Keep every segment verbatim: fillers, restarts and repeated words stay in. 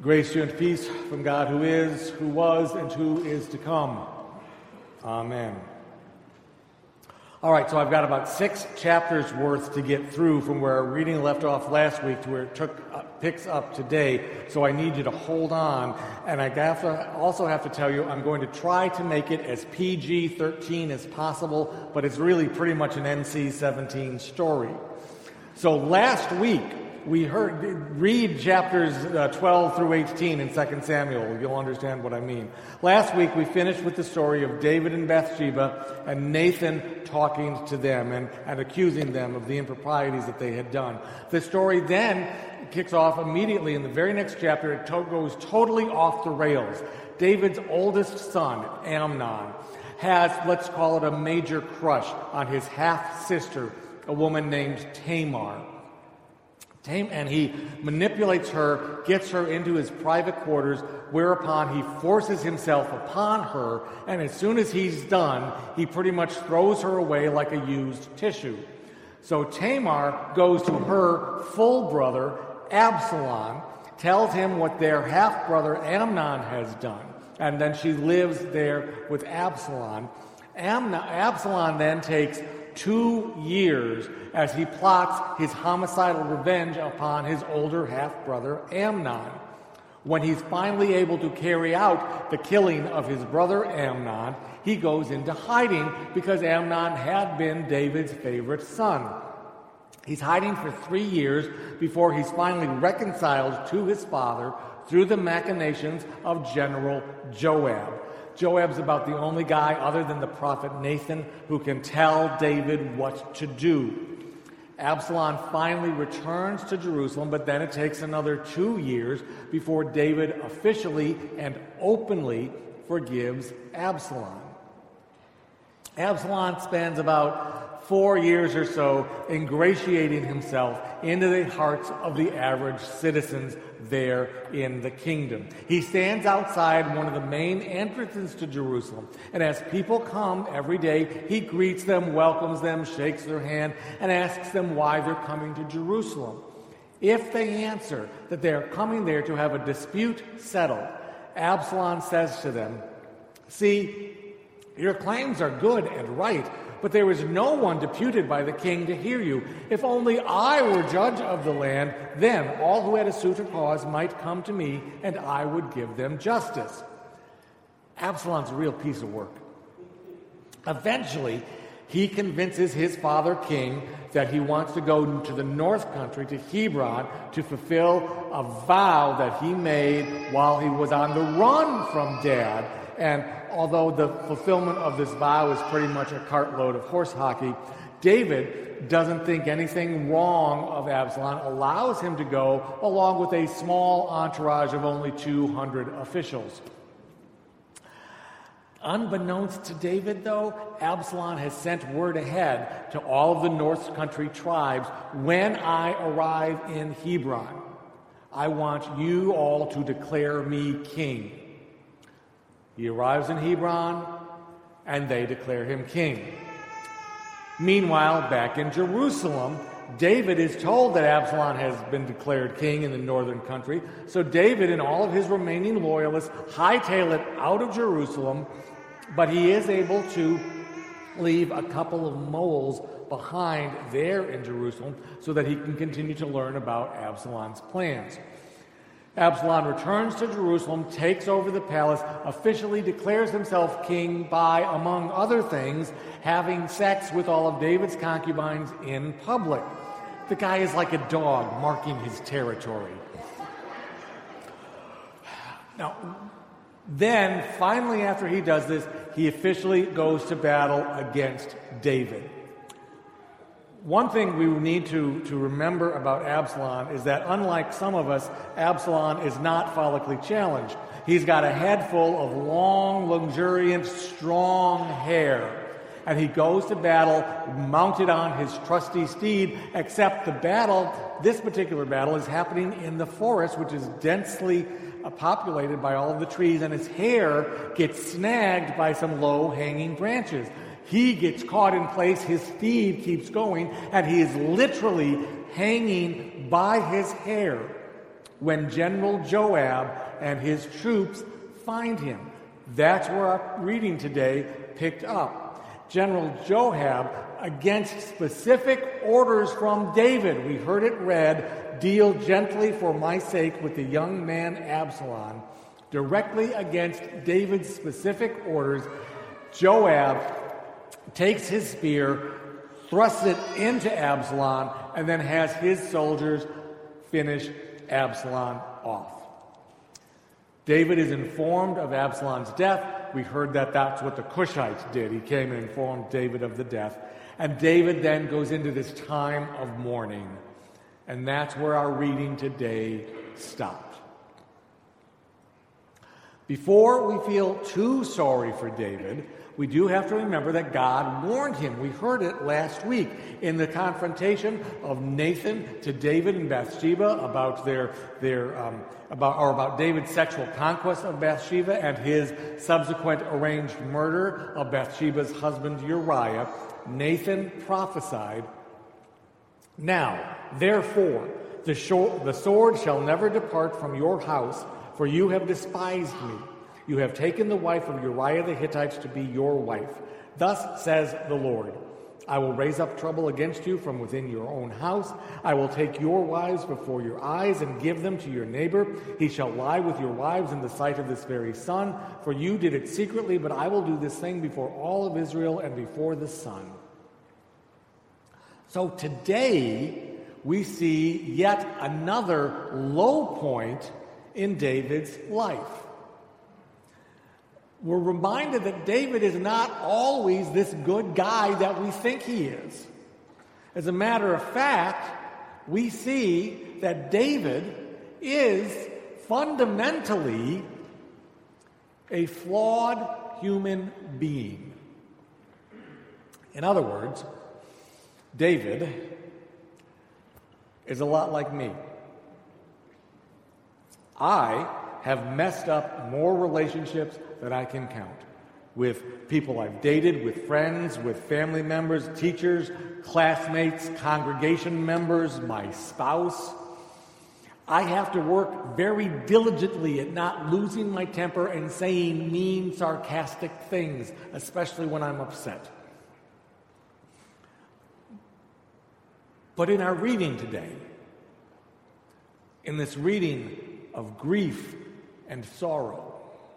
Grace to you and peace from God who is, who was, and who is to come. Amen. All right, so I've got about six chapters worth to get through from where our reading left off last week to where it took, uh, picks up today. So I need you to hold on. And I have to, also have to tell you, I'm going to try to make it as P G thirteen as possible, but it's really pretty much an N C seventeen story. So last week, we heard, read chapters uh, twelve through eighteen in Second Samuel. You'll understand what I mean. Last week, we finished with the story of David and Bathsheba and Nathan talking to them and, and accusing them of the improprieties that they had done. The story then kicks off immediately in the very next chapter. It to- goes totally off the rails. David's oldest son, Amnon, has, let's call it a major crush on his half-sister, a woman named Tamar. And he manipulates her, gets her into his private quarters, whereupon he forces himself upon her, and as soon as he's done, he pretty much throws her away like a used tissue. So Tamar goes to her full brother, Absalom, tells him what their half-brother Amnon has done, and then she lives there with Absalom. Amnon, Absalom then takes two years as he plots his homicidal revenge upon his older half-brother Amnon. When he's finally able to carry out the killing of his brother Amnon, he goes into hiding because Amnon had been David's favorite son. He's hiding for three years before he's finally reconciled to his father through the machinations of General Joab. Joab's about the only guy other than the prophet Nathan who can tell David what to do. Absalom finally returns to Jerusalem, but then it takes another two years before David officially and openly forgives Absalom. Absalom spends about four years or so ingratiating himself into the hearts of the average citizens there in the kingdom. He stands outside one of the main entrances to Jerusalem, and as people come every day, he greets them, welcomes them, shakes their hand, and asks them why they're coming to Jerusalem. If they answer that they're coming there to have a dispute settled, Absalom says to them, "See, your claims are good and right, but there is no one deputed by the king to hear you. If only I were judge of the land, then all who had a suit or cause might come to me, and I would give them justice." Absalom's a real piece of work. Eventually, he convinces his father king that he wants to go to the north country, to Hebron, to fulfill a vow that he made while he was on the run from Dad. And although the fulfillment of this vow is pretty much a cartload of horse hockey, David doesn't think anything wrong of Absalom, allows him to go along with a small entourage of only two hundred officials. Unbeknownst to David, though, Absalom has sent word ahead to all of the north country tribes, "When I arrive in Hebron, I want you all to declare me king." He arrives in Hebron, and they declare him king. Meanwhile, back in Jerusalem, David is told that Absalom has been declared king in the northern country, so David and all of his remaining loyalists hightail it out of Jerusalem, but he is able to leave a couple of moles behind there in Jerusalem so that he can continue to learn about Absalom's plans. Absalom returns to Jerusalem, takes over the palace, officially declares himself king by, among other things, having sex with all of David's concubines in public. The guy is like a dog marking his territory. Now, then, finally, after he does this, he officially goes to battle against David. One thing we need to, to remember about Absalom is that, unlike some of us, Absalom is not follically challenged. He's got a head full of long, luxuriant, strong hair. And he goes to battle mounted on his trusty steed, except the battle, this particular battle, is happening in the forest, which is densely uh, populated by all of the trees, and his hair gets snagged by some low-hanging branches. He gets caught in place, his steed keeps going, and he is literally hanging by his hair when General Joab and his troops find him. That's where our reading today picked up. General Joab, against specific orders from David, we heard it read, "Deal gently for my sake with the young man Absalom." Directly against David's specific orders, Joab takes his spear, thrusts it into Absalom, and then has his soldiers finish Absalom off. David is informed of Absalom's death. We heard that that's what the Cushites did. He came and informed David of the death. And David then goes into this time of mourning. And that's where our reading today stopped. Before we feel too sorry for David, we do have to remember that God warned him. We heard it last week in the confrontation of Nathan to David and Bathsheba about their their um, about or about David's sexual conquest of Bathsheba and his subsequent arranged murder of Bathsheba's husband Uriah. Nathan prophesied, "Now, therefore, the, shor- the sword shall never depart from your house, for you have despised me. You have taken the wife of Uriah the Hittite to be your wife. Thus says the Lord, I will raise up trouble against you from within your own house. I will take your wives before your eyes and give them to your neighbor. He shall lie with your wives in the sight of this very sun, for you did it secretly, but I will do this thing before all of Israel and before the sun." So today we see yet another low point in David's life. We're reminded that David is not always this good guy that we think he is. As a matter of fact, we see that David is fundamentally a flawed human being. In other words, David is a lot like me. I have messed up more relationships than I can count. With people I've dated, with friends, with family members, teachers, classmates, congregation members, my spouse. I have to work very diligently at not losing my temper and saying mean, sarcastic things, especially when I'm upset. But in our reading today, in this reading of grief and sorrow,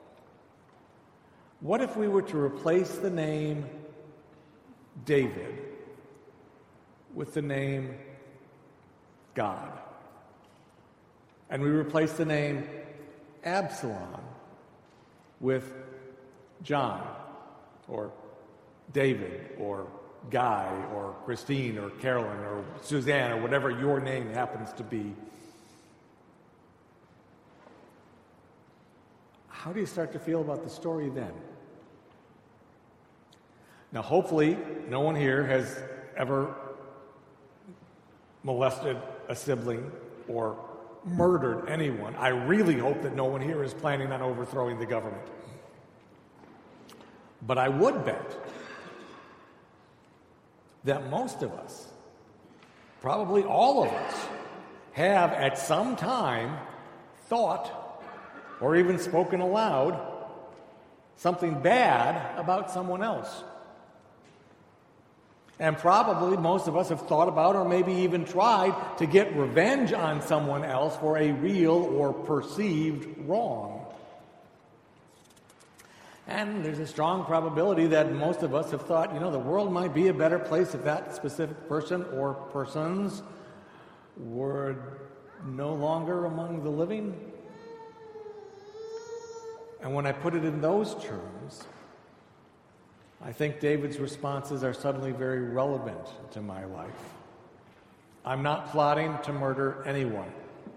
what if we were to replace the name David with the name God? And we replace the name Absalom with John, or David, or Guy, or Christine, or Carolyn, or Suzanne, or whatever your name happens to be. How do you start to feel about the story then? Now, hopefully, no one here has ever molested a sibling or murdered anyone. I really hope that no one here is planning on overthrowing the government. But I would bet that most of us, probably all of us, have at some time thought or even spoken aloud something bad about someone else. And probably most of us have thought about or maybe even tried to get revenge on someone else for a real or perceived wrong. And there's a strong probability that most of us have thought, you know, the world might be a better place if that specific person or persons were no longer among the living. And when I put it in those terms, I think David's responses are suddenly very relevant to my life. I'm not plotting to murder anyone.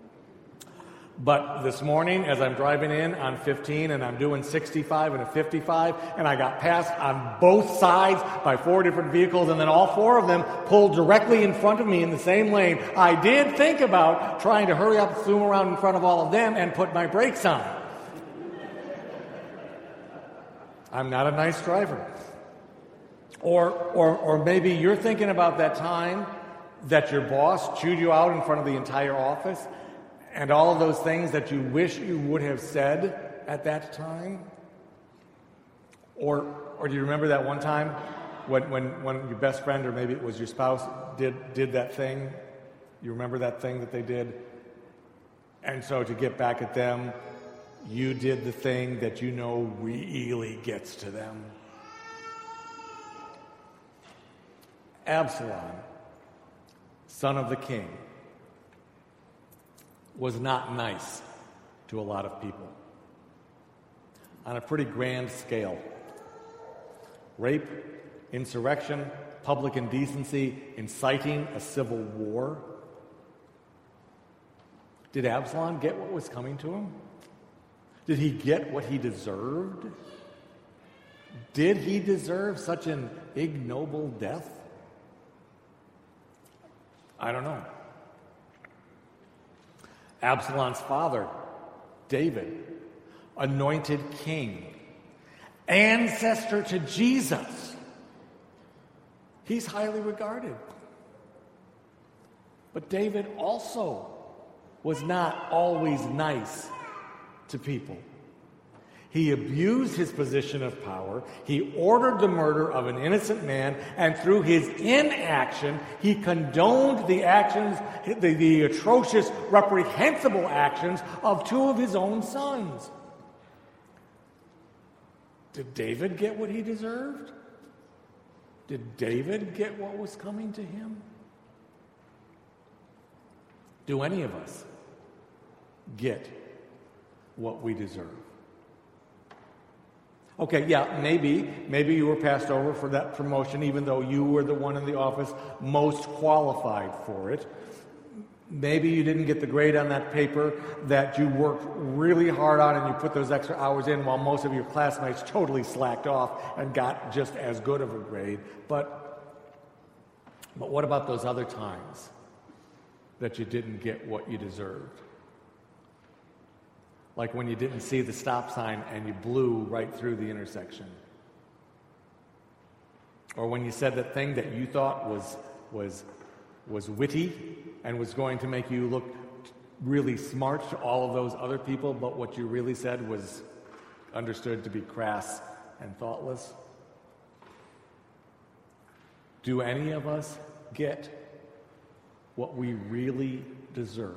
But this morning, as I'm driving in on fifteen and I'm doing sixty-five and a fifty-five, and I got passed on both sides by four different vehicles, and then all four of them pulled directly in front of me in the same lane, I did think about trying to hurry up, zoom around in front of all of them, and put my brakes on. I'm not a nice driver. Or, or, or maybe you're thinking about that time that your boss chewed you out in front of the entire office, and all of those things that you wish you would have said at that time? Or, or do you remember that one time when, when, when your best friend, or maybe it was your spouse, did, did that thing? You remember that thing that they did? And so to get back at them, you did the thing that you know really gets to them. Absalom, son of the king, was not nice to a lot of people on a pretty grand scale. Rape, insurrection, public indecency, inciting a civil war. Did Absalom get what was coming to him? Did he get what he deserved? Did he deserve such an ignoble death? I don't know. Absalom's father, David, anointed king, ancestor to Jesus. He's highly regarded. But David also was not always nice to people. He abused his position of power. He ordered the murder of an innocent man, and through his inaction, he condoned the actions, the, the atrocious, reprehensible actions of two of his own sons. Did David get what he deserved? Did David get what was coming to him? Do any of us get what we deserve? Okay, yeah, maybe, maybe you were passed over for that promotion even though you were the one in the office most qualified for it. Maybe you didn't get the grade on that paper that you worked really hard on and you put those extra hours in while most of your classmates totally slacked off and got just as good of a grade. But, but what about those other times that you didn't get what you deserved? Like when you didn't see the stop sign and you blew right through the intersection. Or when you said that thing that you thought was was was witty and was going to make you look really smart to all of those other people, but what you really said was understood to be crass and thoughtless. Do any of us get what we really deserve?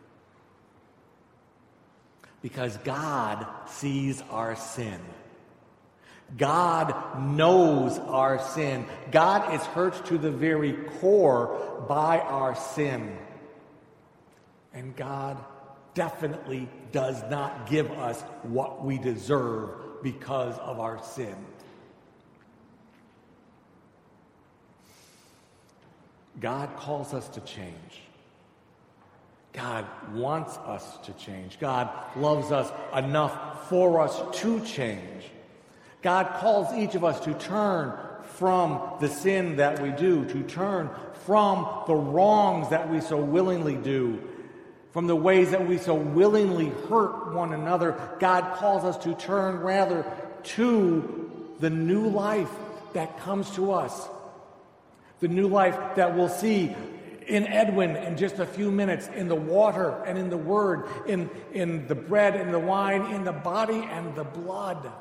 Because God sees our sin. God knows our sin. God is hurt to the very core by our sin. And God definitely does not give us what we deserve because of our sin. God calls us to change. God wants us to change. God loves us enough for us to change. God calls each of us to turn from the sin that we do, to turn from the wrongs that we so willingly do, from the ways that we so willingly hurt one another. God calls us to turn rather to the new life that comes to us, the new life that we'll see in Edwin in just a few minutes, in the water and in the word, in, in the bread and the wine, in the body and the blood.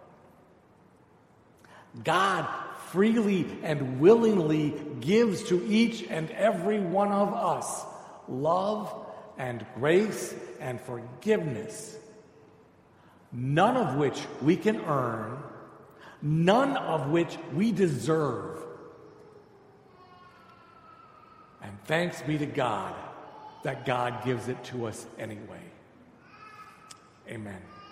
God freely and willingly gives to each and every one of us love and grace and forgiveness, none of which we can earn, none of which we deserve. And thanks be to God that God gives it to us anyway. Amen.